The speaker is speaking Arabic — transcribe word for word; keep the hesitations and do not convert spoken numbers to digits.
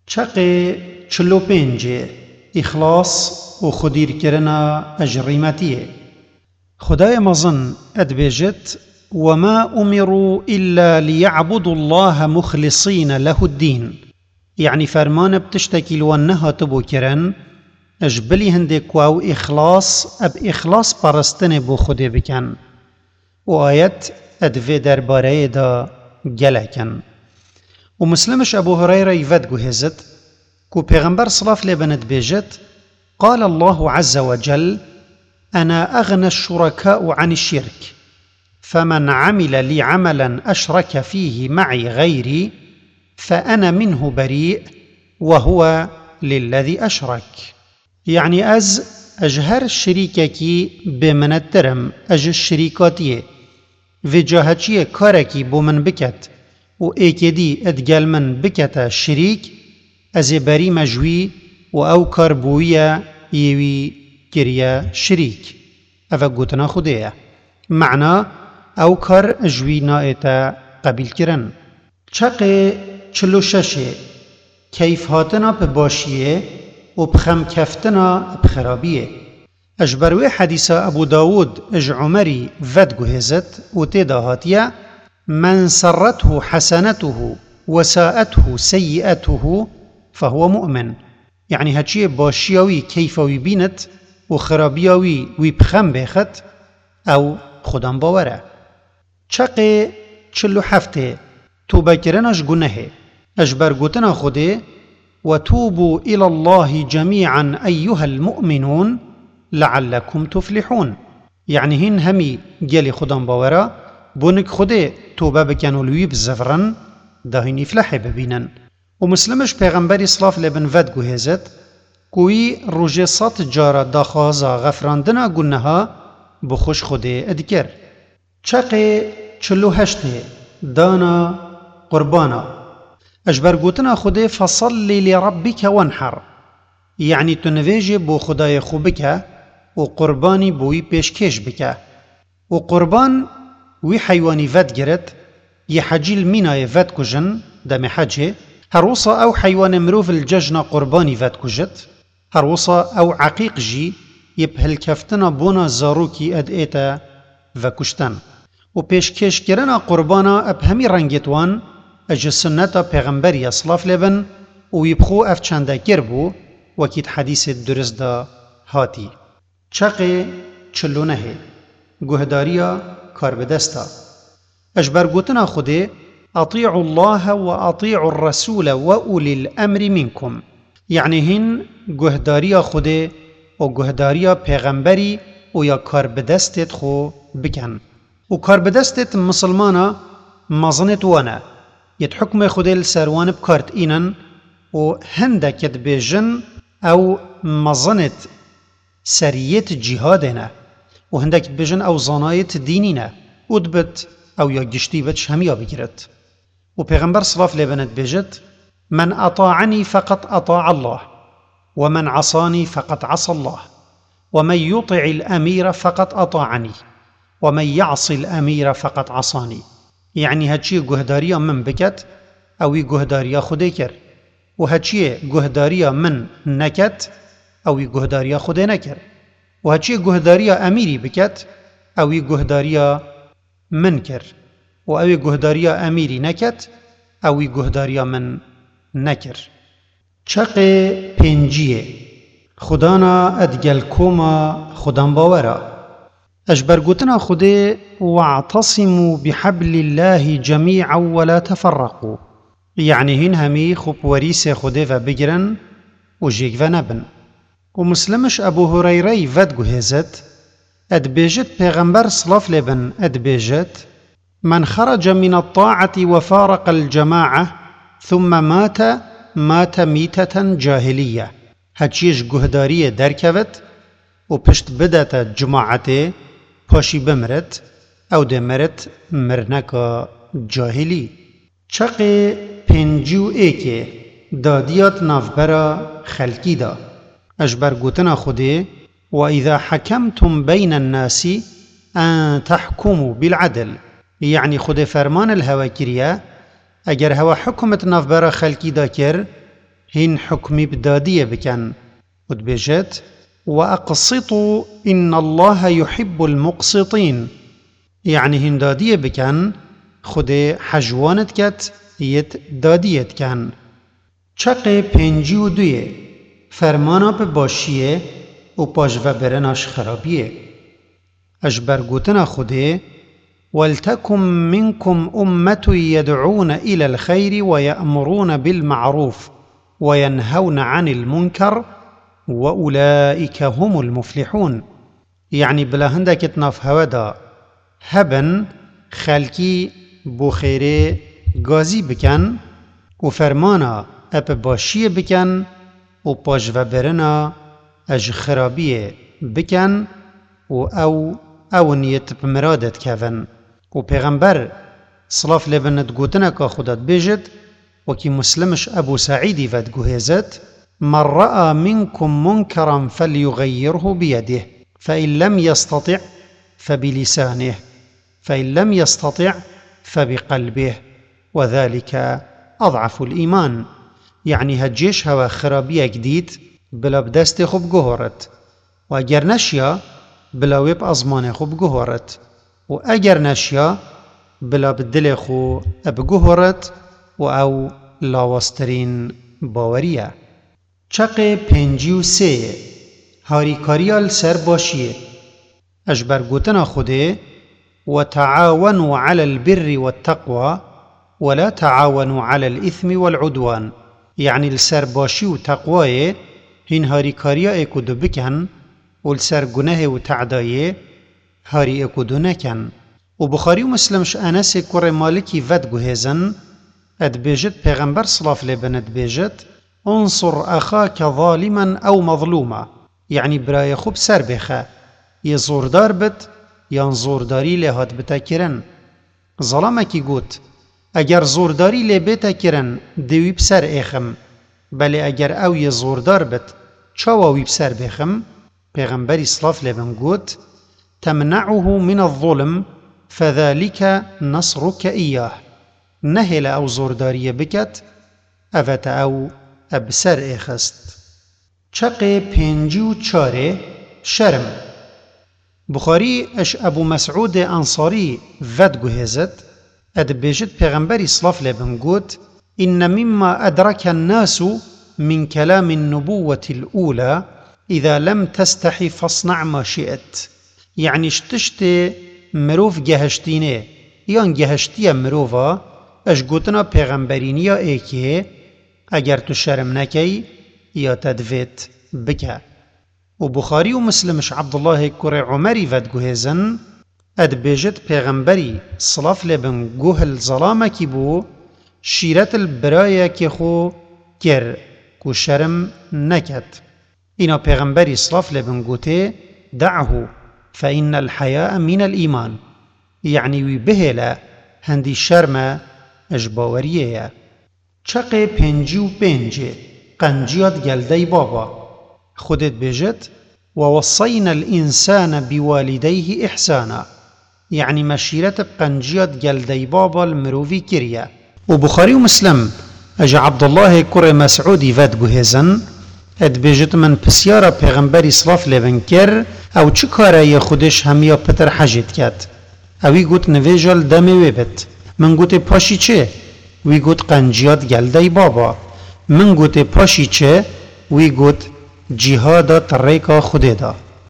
چقی چلو پینجه اخلاص و خودیر کرنا اجریمتیه. خدای مزن ادبیجت وما امروا الا ليعبدوا الله مخلصين له الدين، يعني فرمان بتشتكي لونها تبو كرن اجبلي هندي كواو اخلاص اب اخلاص پرستن بو خودي بكن. و آيات ادوه در باره دا گلکن. و مسلمش ابو هريره يفد جهزت كو پیغمبر صلاف لبند بيجت قال الله عز وجل أنا أغنى الشركاء عن الشرك فمن عمل لي عملا أشرك فيه معي غيري فأنا منه بريء وهو للذي أشرك. يعني أز أجهر الشريككي بمن الترم أج الشريكاتي في جاهتشي كاركي بومن بكت و ايكدي ادقال من بكت شريك أز بري مجوي و أو كاربوية يوي كريا شريك أفا قوتنا خديه معنى أو كار جوي نائتا قبيل كرن. چقي چلو ششه كيف هاتنا بباشيه و بخم كفتنا بخرابيه. اجبروي حديثة أبو داود اج عمري فد جهزت و تيدا هاتيا من سرته حسنته وساءته سيئته فهو مؤمن. يعني هاتشي باشيوي كيفوي بينت و خرابيوي وي بخم بيخت او خدام باوره. چقي چلو حفته توبه کرنش گناهه اجبر گوتنا خوده وتوبوا إلى الله جميعا أيها المؤمنون لعلكم تفلحون. يعني هن همي جالي خدام باورا بونك خوده توبه بكن ولوي بزفرن داهين يفلح ببينن. ومسلمش پیغمبری صلاف لبن ود گوهزت کوی روژه سات جارا داخوازا غفراندنا گناها بخوش خوده ادکر. چقی چلو هشته دانا قربانا اجبر گوتنا خوده فصلی لربك وانحر. يعني تنویج بو خدای خوبك و قربانی بوی پیشکش بك. و قربان وی حیوانی ود گرد يحجيل مینای ود کجن دم حجه هروصا او حيوان مروف الججنا قرباني فات كجت هروصا او عقيق جي يبهل كفتنا بونا زاروكي اد ايتا وكشتن. و پیش کش کرنا قربانا اب همي رنگتوان اج سنتا پیغمبری اصلاف لبن و يبخو اف چنده کربو وكيد حديث درز دا هاتي. چقه چلونه گهداريا کار بدستا اجبر گوتنا خوده أطيعوا الله وأطيعوا الرسول وأولي الأمر منكم. يعني هن جهداريا خوده و جهداريا پیغمبری و یا کار بدستت خو بکن. و کار بدستت مسلمانا مزنت وانا يت حكم خوده السروان بكارت إينن و هندك بيجن أو مزنت سريت جهادنا و هندك بيجن أو زنايت ديننا ودبت أو یا گشتی بچ همیا بگیرد. و پیغمبر صلاف لبنت بجد من أطاعني فقط أطاع الله ومن عصاني فقط عصى الله ومن يطع الأمير فقط أطاعني ومن يعصي الأمير فقط عصاني. يعني هاتشي جهداريا من بكت أو جهداريا خديكر و هاتشي جهداريا من نكت أو جهداريا خدي نكر و هاتشي جهداريا أميري بكت أو جهداريا منكر و اوی گهداریا امیری نکت اوی گهداریا من نکر. چقی پنجیه خدانا ادگل کوما خدان باورا اجبر گوتنا خوده واعتصموا بحبل الله جميعا ولا تفرقوا. يعني هن همي خوب وريس خوده و بگرن و جيك و نبن. و مسلمش ابو هريره ود گهزت ادبيجت پیغمبر صلاف لبن ادبيجت من خرج من الطاعة وفارق الجماعة ثم مات مات ميتة جاهلية. هاتشيش جهدارية دركبت و پشت بدت جماعته پاشي بمرت او دمرت مرنكا جاهلي. چقي پنجو ايكي داديات نافبرا خلقي دا اجبر گوتنا خوده وإذا حكمتم بين الناس أن تحكموا بالعدل. يعني خود فرمان الهوا كريا اگر هوا حكمت نافبرا خلقي دا كر هين حكمي بدادية بكن ودبجت وأقسطوا إن الله يحب المقسطين، يعني هين دادية بكن خود حجوانت كت يت دادية كن. چقه پنجی و دویه فرمانا به باشیه و پاجوه برناش خرابیه. اجبر گوتنا خوده ولتكن منكم أمة يدعون إلى الخير ويأمرون بالمعروف وينهون عن المنكر وأولئك هم المفلحون. يعني بلا هندك تناف هودا هبن خلقي بخيري غازي بكن وفرمانا اب باشیه بکن و پاجوه برنا اج خرابیه بکن و او او نیت بمرادت کفن. و پیغمبر صلاف لبند گوتنا که خودت بیجد وكي مسلمش أبو سعيد فادقهزت من رأى منكم منكرا فليغيره بيده فإن لم يستطع فبلسانه فإن لم يستطع فبقلبه وذلك أضعف الإيمان. يعني هجيش هوا خرابية جديد بلا بدست خوب جهورت و اگر نشیا بلا ويب أزمان خوب جهورت و اگر نشیا بلا بدل خو اب جهورت و او لاواسترین باوریه. چق پنجی و سه هاریکاریال سر باشیه اجبر گوتنا خوده و تعاونوا على البر والتقوى ولا تعاونوا على الإثم والعدوان. يعني السر باشي و تقواه هين هاریکاریا اكو دو بكن و السر گناه و تعدايه هاري اكو دو نكن. و بخاري و مسلمش انس كور مالكي ود گوهزن اد بيجت پیغمبر صلاف لبند بيجت انصر اخاك ظالما او مظلوما. يعني براي خوب سر بخه يزور دار بت ينظور داري لهات بتاكرن. ظلامكي قوت اگر زورداری لبیتا کرن دوی بسر ایخم بله اگر او یه زوردار بت چاوی بسر بخم. پیغمبر اسلاف لبن گوت تمنعه من الظلم فذلك نصرك إياه. نهل او زورداری بکت اوت او ابسر ایخست. چق پنجی و چاره شرم. بخاری اش ابو مسعود انصاری ود گوهزت اد بيجد پیغمبر صلاف لبن قوت إن مما أدرك الناس من كلام النبوة الأولى إذا لم تستحي فاصنع ما شئت. يعني اشتشت مروف جهشتينه يان جهشتيا مروفا اش قوتنا پیغمبرينيا ايكي اگر تو شرم نكي يا تدفت بك. و بخاري و مسلمش عبد الله كوري عمري ود گوهزن اد بيجت پیغمبری صلاف لبن گوه الظلامه کی بو شیرت البرايه کی خو گر کو شرم نکت. اینا پیغمبری صلاف لبن گوته دعه فإن الحياء من الإيمان. يعني وی بهلا هندی شرم اجباوریه. چق پنجی و پنجه قنجیات گلدی بابا خودت بيجت ووصينا الإنسان بوالديه إحسانا. يعني مشيرة بقنجيات جلدي بابا المروفي كريا. وبخاري ومسلم اجا عبد الله كوري مسعودي فاد جهزن اد بيجت من بسيارة پیغمبري صلاف لبن كر او چه کاره ی خودش همیا پتر حجت کد. اوی گوت نویجال دمی ویبت. من گوت پاشی چه؟ وی گوت قنجیات گلدی بابا. من گوت پاشی چه؟ وی گوت جهاد طریقا خوده دا.